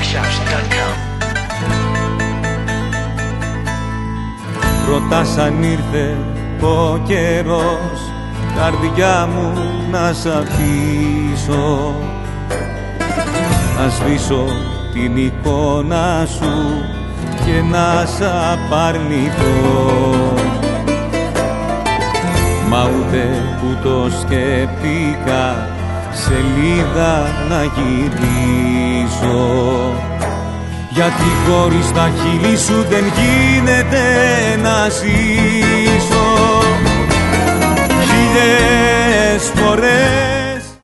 DJShouts.com. Ρωτάς αν ήρθε ο καιρός, καρδιά μου να σ' αφήσω, να σβήσω την εικόνα σου και να σ' απαρνηθώ. Μα ούτε που το σκέφτηκα σελίδα να γυρίσω, γιατί χωρίς τα χείλη σου δεν γίνεται να ζήσω. Χίλιες φορές